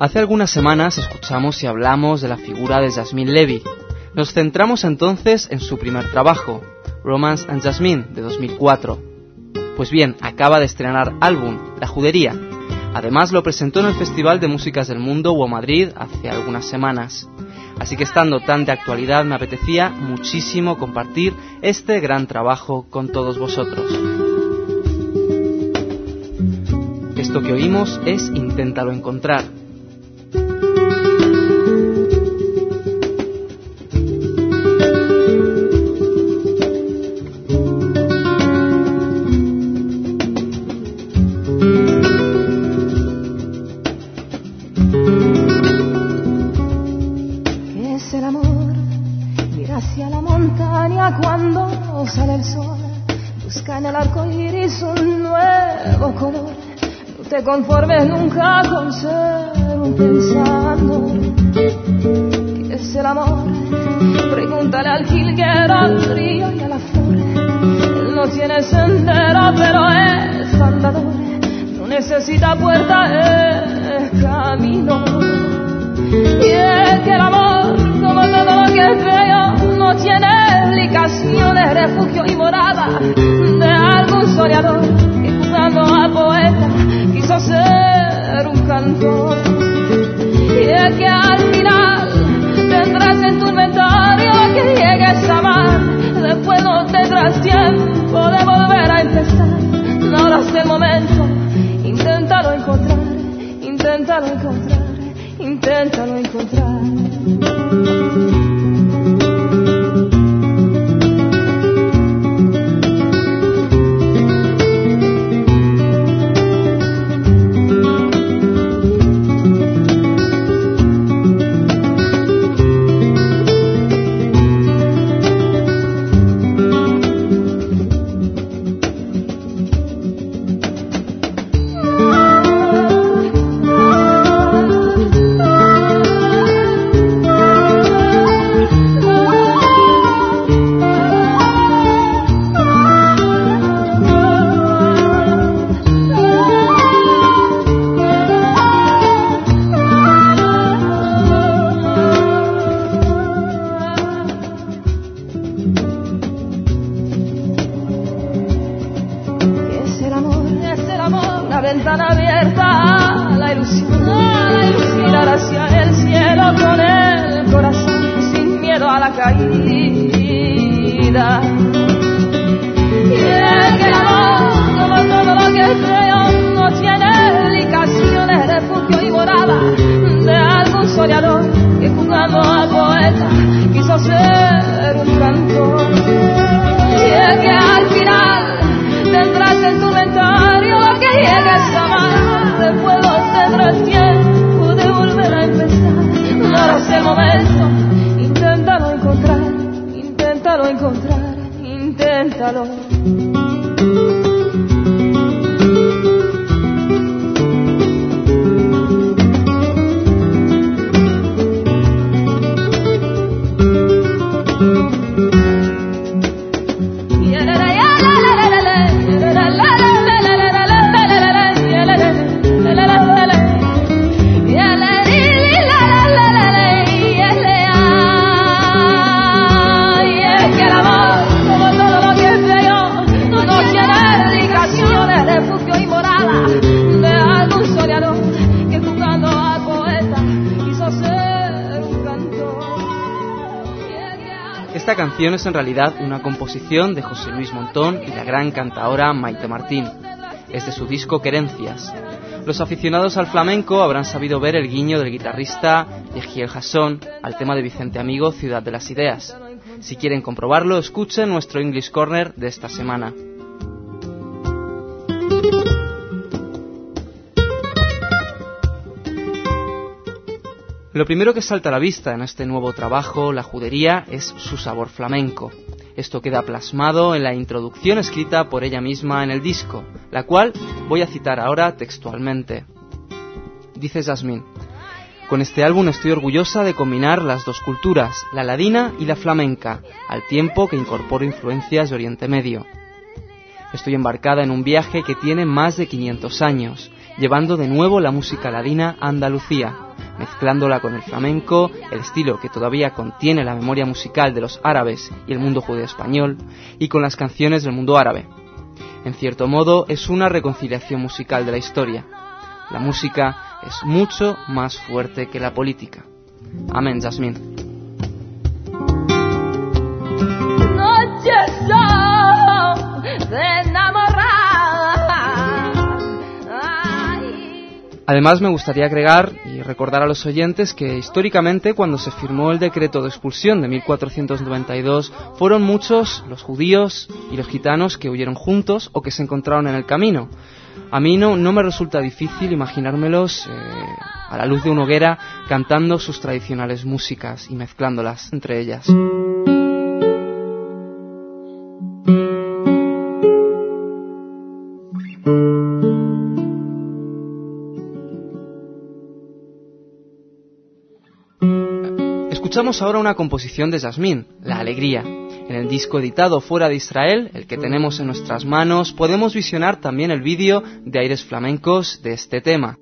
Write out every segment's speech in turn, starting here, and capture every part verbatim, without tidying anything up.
Hace algunas semanas escuchamos y hablamos de la figura de Jasmine Levy. Nos centramos entonces en su primer trabajo, Romance and Jasmine, de dos mil cuatro. Pues bien, acaba de estrenar álbum, La Judería. Además lo presentó en el Festival de Músicas del Mundo W O Madrid hace algunas semanas. Así que estando tan de actualidad me apetecía muchísimo compartir este gran trabajo con todos vosotros. Esto que oímos es Inténtalo encontrar. Te conformes nunca con ser un pensando. ¿Qué es el amor? Pregúntale al jilguero, al río y a la flor. Él no tiene sendero, pero es andador. No necesita puerta, es camino. Y es que el amor, como todo lo que es bello, no tiene explicaciones, refugio y morada de algún soñador que jugando a poeta quiso ser un cantor. Y es que al final tendrás en tu inventario lo que llegues a amar. Después no tendrás tiempo de volver a empezar. Ahora es el momento, inténtalo encontrar, inténtalo encontrar, inténtalo encontrar. Esta canción es en realidad una composición de José Luis Montón y la gran cantaora Maite Martín. Es de su disco Querencias. Los aficionados al flamenco habrán sabido ver el guiño del guitarrista Yehiel Hasson al tema de Vicente Amigo, Ciudad de las Ideas. Si quieren comprobarlo, escuchen nuestro English Corner de esta semana. Lo primero que salta a la vista en este nuevo trabajo, La Judería, es su sabor flamenco. Esto queda plasmado en la introducción escrita por ella misma en el disco, la cual voy a citar ahora textualmente. Dice Jasmine: con este álbum estoy orgullosa de combinar las dos culturas, la ladina y la flamenca, al tiempo que incorporo influencias de Oriente Medio. Estoy embarcada en un viaje que tiene más de quinientos años, llevando de nuevo la música ladina a Andalucía, mezclándola con el flamenco, el estilo que todavía contiene la memoria musical de los árabes y el mundo judío español, y con las canciones del mundo árabe. En cierto modo, es una reconciliación musical de la historia. La música es mucho más fuerte que la política. Amén, Yasmín. Noches son de enamorada. Además, me gustaría agregar y recordar a los oyentes que históricamente, cuando se firmó el decreto de expulsión de mil cuatrocientos noventa y dos, fueron muchos los judíos y los gitanos que huyeron juntos o que se encontraron en el camino. A mí no, no me resulta difícil imaginármelos eh, a la luz de una hoguera cantando sus tradicionales músicas y mezclándolas entre ellas. Escuchamos ahora una composición de Yasmín, La Alegría. En el disco editado fuera de Israel, el que tenemos en nuestras manos, podemos visionar también el vídeo de aires flamencos de este tema.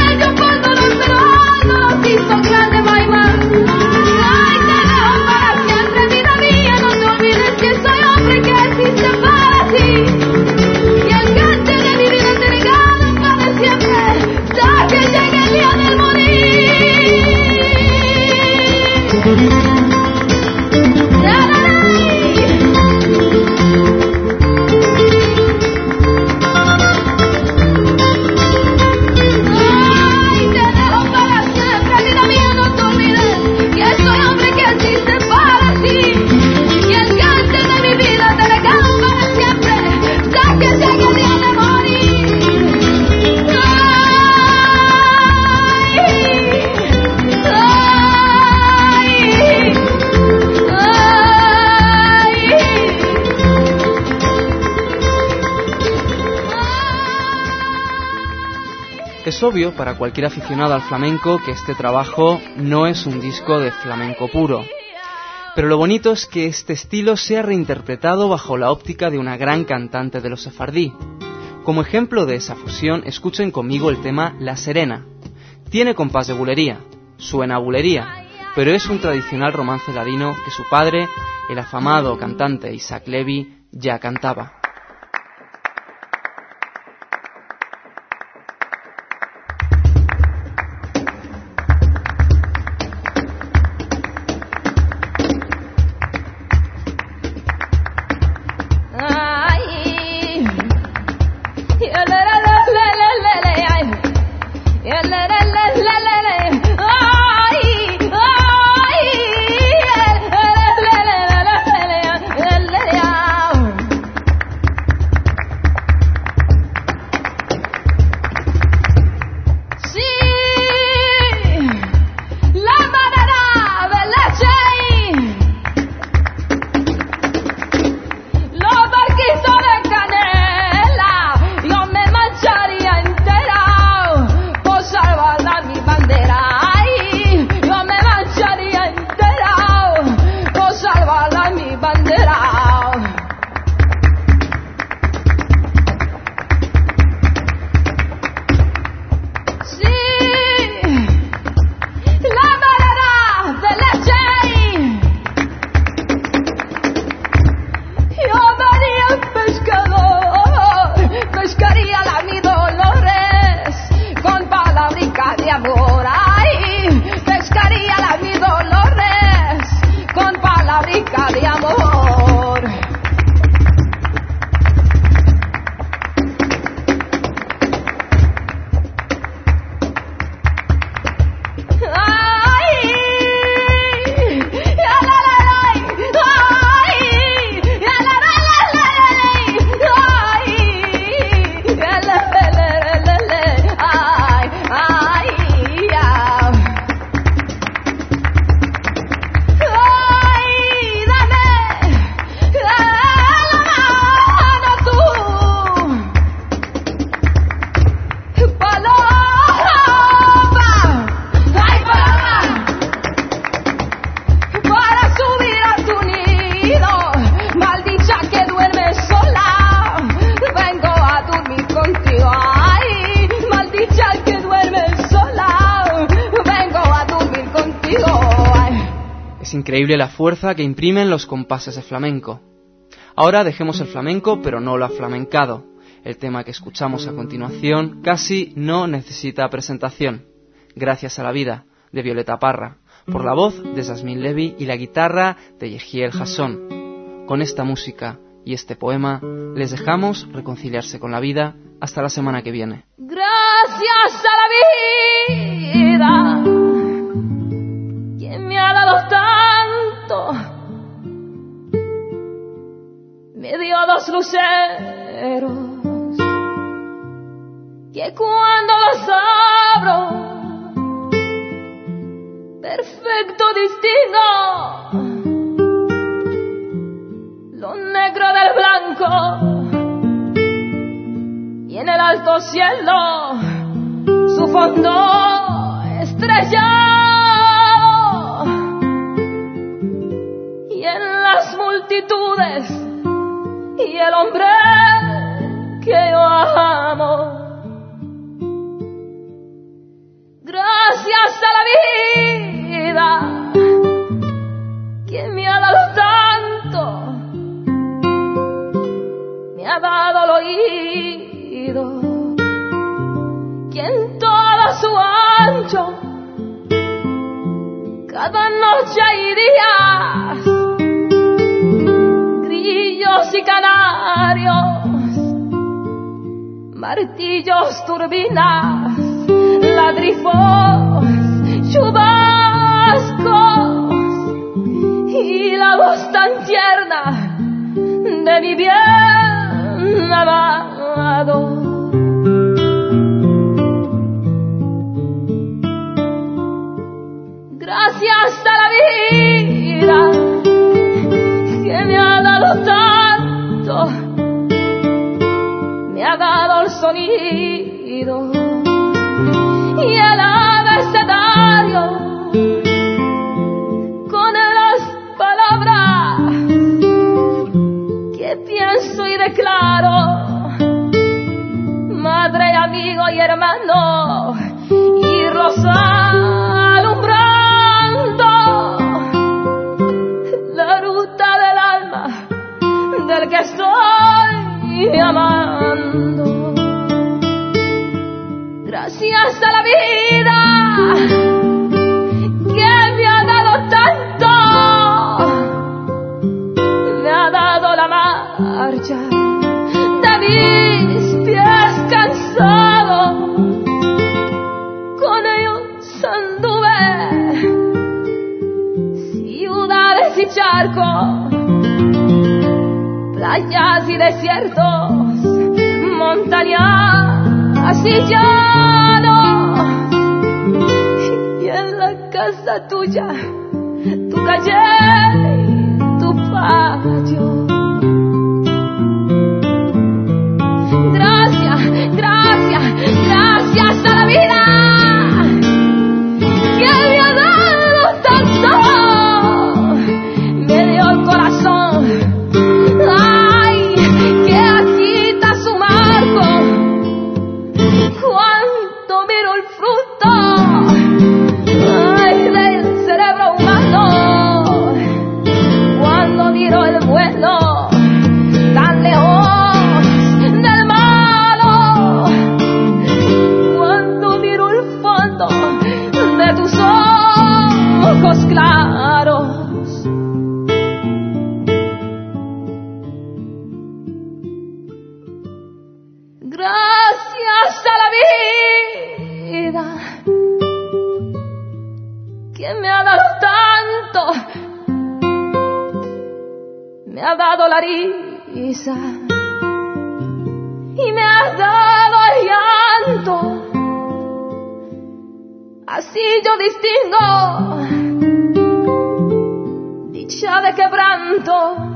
Grande, Maima. Ay, te dejo para siempre. Es obvio para cualquier aficionado al flamenco que este trabajo no es un disco de flamenco puro. Pero lo bonito es que este estilo sea reinterpretado bajo la óptica de una gran cantante de los sefardí. Como ejemplo de esa fusión, escuchen conmigo el tema La Serena. Tiene compás de bulería, suena a bulería, pero es un tradicional romance ladino que su padre, el afamado cantante Isaac Levy, ya cantaba. Increíble la fuerza que imprimen los compases de flamenco. Ahora dejemos el flamenco, pero no lo aflamencado. El tema que escuchamos a continuación casi no necesita presentación. Gracias a la vida, de Violeta Parra, por la voz de Yasmín Levy y la guitarra de Yehiel Hasson. Con esta música y este poema les dejamos reconciliarse con la vida. Hasta la semana que viene. Gracias a la vida, quien me ha dado tanto, me dio dos luceros que cuando los abro perfecto distingo lo negro del blanco, y en el alto cielo su fondo estrellado, y en las multitudes y el hombre que yo amo. Gracias a la vida que me ha dado tanto, me ha dado el oído, que en todo su ancho, cada noche y días, grillos y canarios, martillos, turbinas, ladrifos, chubascos, y la voz tan tierna de mi bien amado. Gracias a la vida que me ha dado tanto, me ha dado el sonido amigo y hermano, irlos alumbrando la ruta del alma del que estoy amando. Gracias a la vida que me ha dado tanto, me ha dado la marcha de mis pies cansados. Con ellos anduve ciudades y charcos, playas y desiertos, montañas y llanos, y en la casa tuya, tu calle y tu patio. Gracias, gracias, gracias a la vida que me ha dado tanto, me dio el corazón, ay, que agita su marco cuando miro el fruto, ay, del cerebro humano, cuando miro el vuelo tan lejos del malo, cuando miro el fondo de tus ojos claros. Gracias a la vida que me ha dado tanto, me ha dado la risa y me ha dado el llanto. Así yo distingo dicha de quebranto,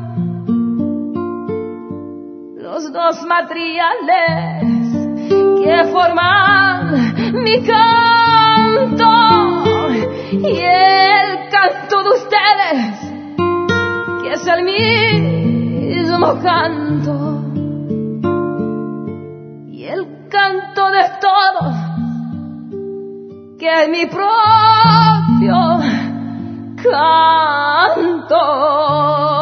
los dos materiales que forman mi canto y el canto de ustedes, que es el mismo canto, y el canto de todos, que es mi propio canto.